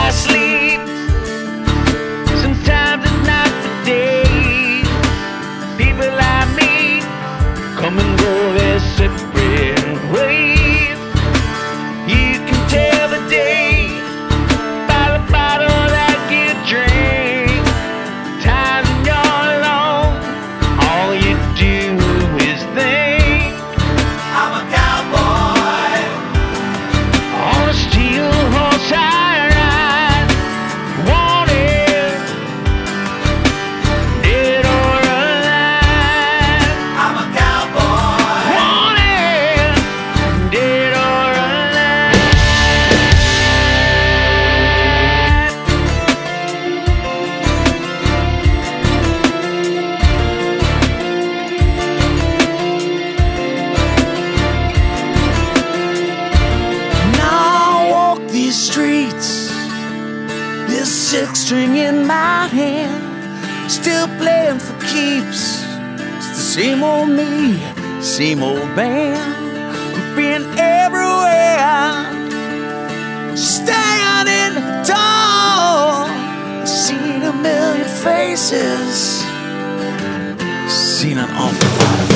I sleep, sometimes at night for days. People I meet come and go their separate ways. You can tell the day by the bottle that you drink. Times when you're alone, all you do is think. I'm a cowboy On a steel horse I ride, wanted, dead or alive. I'm a cowboy Wanted, dead or alive. Now I walk these streets, this six string in my hand, still playing for keeps. It's the same old me, same old band. I'm being everywhere, standing tall. Seen a million faces, seen an awful lot of